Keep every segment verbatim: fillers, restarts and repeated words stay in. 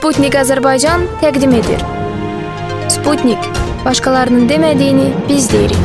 Sputnik Azərbaycan təqdim edir. Sputnik, başqalarının demədiyini biz deyirik.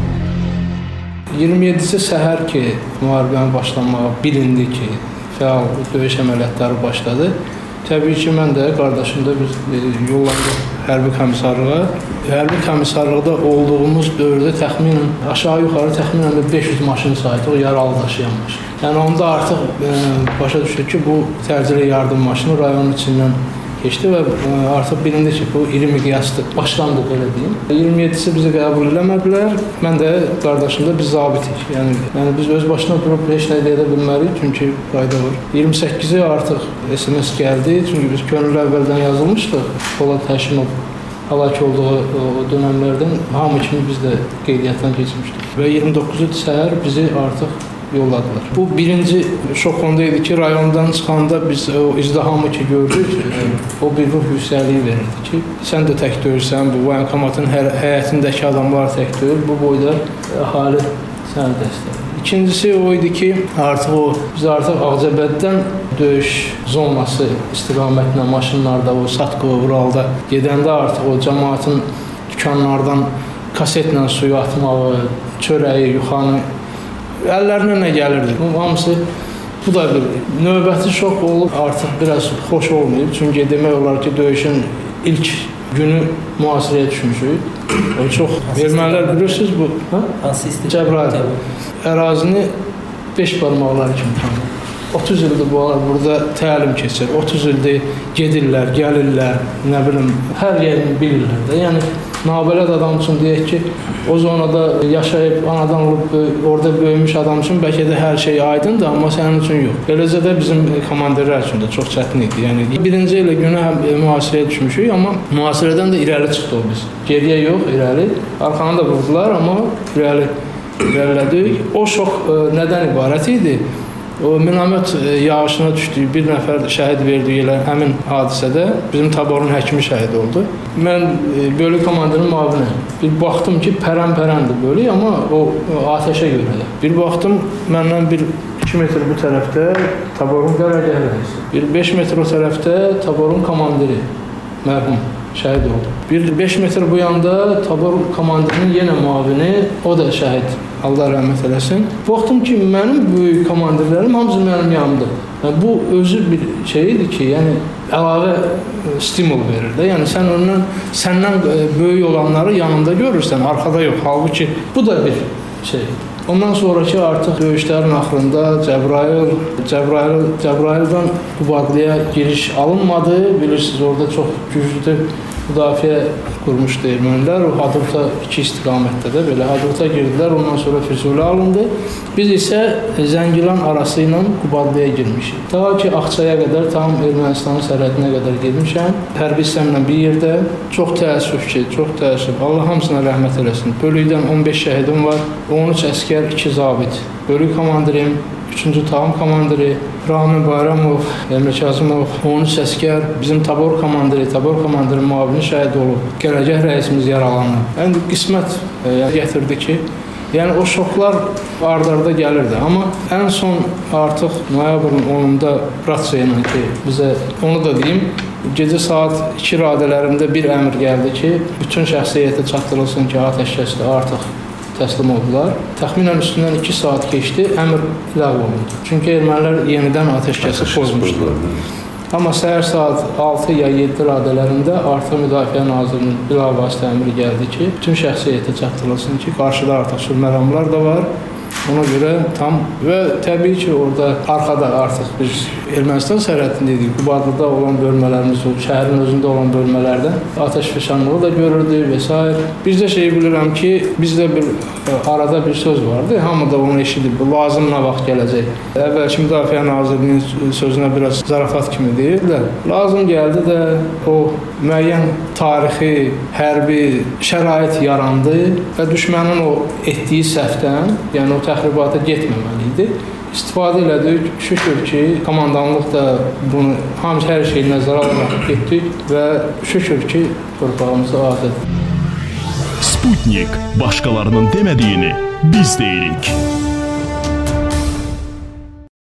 iyirmi yeddisi səhər ki, müharibənin başlanmağı bilindi ki, fəal döyüş əməliyyatları başladı. Təbii ki, mən də qardaşım da biz yollandıq hərbi komissarlığa. Hərbi komissarlıqda olduğumuz dövrdə təxminən aşağı-yuxarı təxminən beş yüz maşın saydı o yaralı daşıyanmış. Yəni onda artıq e, başa düşdük ki, bu təcili yardım maşını rayonun içindən keçdi və artıq bilindi ki, bu iri miqyaslı başlandı, belə deyim. iyirmi yeddisi bizi qəbul eləmədilər. Mən də, qardaşım da biz zabitik. Yəni, yəni biz öz başına durub heç nə edə bilmərik, çünki qayda var. iyirmi səkkizi artıq S M S gəldi, çünki biz könüllü əvvəldən yazılmışdıq. Polad Həşimov həlak olduğu o dönəmlərdən hamı kimi biz də qeydiyyatdan keçmişdik. Və iyirmi doqquzu səhər bizi artıq yolladılar. Bu birinci şok onda idi ki, rayondan çıxanda biz o izdihamı ki gördük, o bir ruh yüksəkliyi verirdi ki, sən də tək deyirsən, bu voyankomatın həyətindəki adamlar tək deyil, bu boyda əhali səni dəstəkdir. İkincisi o idi ki, artıq o, biz artıq Ağcabəddən döyüş zonası istiqamətlə maşınlarda, o Satkova, Uralda gedəndə artıq o cəmaatın dükanlardan kasetlə suyu atmağı, çörəyi, yuxanı əllərinə nə gəlirdi? Bu hamısı, bu da bir növbəti şok olub, artıq biraz xoş olmayıb. Çünki demək olar ki, döyüşün ilk günü mühasirəyə düşmüşük. O çox, ermənilər bilirsiniz bu, Cəbrayıl. Ərazini beş barmaqları kimi tanıyır. otuz ildir bu burada təlim keçir, otuz ildir gedirlər, gəlirlər, nə bilim, hər yerini bilirlər də. Yəni, nabələd adam üçün deyək ki, o zonada yaşayıb, anadan olub, orada böyümüş adam üçün bəlkə də hər şey aydındır, amma sənin üçün yox. Beləcə də bizim komandirlər üçün də çox çətin idi. Yəni, birinci ilə günə mühasirəyə düşmüşük, amma mühasirədən də irəli çıxdı o biz. Geriyə yox, irəli. Arxanı da vurdular, amma irəli irəlilədik. O şok nədən ibarət idi? O minamət yağışına düşdük, bir nəfər şəhid verdik elə həmin hadisədə. Bizim taborun həkimi şəhid oldu. Mən bölük komandirinin müavini. Bir baxdım ki, pərən-pərəndir bölük, amma o ateşə görə də. Bir baxdım, məndən bir iki metr bu tərəfdə taborun qərargah rəisi. Bir beş metr o tərəfdə taborun komandiri, mərhum, şəhid oldu. Bir beş metr bu yanda tabor komandirinin yenə müavini, o da şəhid. Allah rəhmət eləsin. Baxdım ki, mənim böyük komandirlərim hamısı mənim yanımda. Yəni, bu özü bir şey idi ki, yəni əlavə stimul verir də. Yəni sən ondan, səndən böyük olanları yanında görürsən, arxada yox. Halbuki bu da bir şey. Ondan sonraki artıq döyüşlərin axırında Cəbrayıl, Cəbrayıl, Cəbrayıldan Qubadlıya giriş alınmadı. Bilirsiniz, orada çox güclü müdafiə qurmuşdu ermənilər. O Hadrut'a iki istiqamətdə də belə Hadrut'a girdilər, ondan sonra Füzuli alındı. Biz isə Zəngilan arası ilə Qubadlıya girmişik. Daha ki, Axçaya qədər, tam Ermənistanın sərhədinə qədər gedmişəm. Hərbi hissəmlə bir yerdə. Çox təəssüf ki, çox təəssüf. Allah hamısına rəhmət eləsin. Bölükdən on beş şəhidim var, on üç əskər, iki zabit. Bölük komandirim, üçüncü taam komandiri, Rahmi Bayramov, Emre Kazımov, on üç əskər, bizim tabor komandiri, tabor komandirinin müavini şəhid olub. Qərargah rəisimiz yaralanıb. Yəni, qismət e, gətirdi ki, yəni o şoklar ard-arda gəlirdi. Amma ən son artıq noyabrın onunda Ratça ilə ki, bizə onu da deyim, gecə saat iki radələrində bir əmr gəldi ki, bütün şəxsiyyətə çatdırılsın ki, atəşkəsdə artıq təslim oldular. Təxminən üstündən iki saat keçdi, əmr ləğv olundu. Çünki ermənilər yenidən atəşkəsi pozmuşdular. Amma səhər saat altı ya yeddi radələrində artıq Müdafiə Nazirinin bilavasitə əmri gəldi ki, bütün şəxsiyyətə çatdırılsın ki, qarşıda artıq sülhməramlar da var. Ona görə tam və təbii ki, orada arxada artıq biz Ermənistan sərhədindəydik. Qubadlıda olan bölmələrimiz, şəhərin özündə olan bölmələrdən atəşfəşanlığı da görürdük və s. Bizdə şey bilirəm ki, bizdə bir arada bir söz vardı. Hamı da onu eşidib, lazımına vaxt gələcək. Əvvəlki Müdafiə Nazirinin sözünə biraz zarafat kimi deyirlər. Lazım gəldi də o müəyyən tarixi, hərbi şərait yarandı və düşmənin o etdiyi səhvdən, yəni o təxribata getməməli idi. İstifadə elədik. Şükür ki, komandanlıq da bunu hamı hər şeyi nəzərə alaraq getdik və şükür ki, torpağımızı azad. Sputnik, başqalarının demədiyini biz deyirik.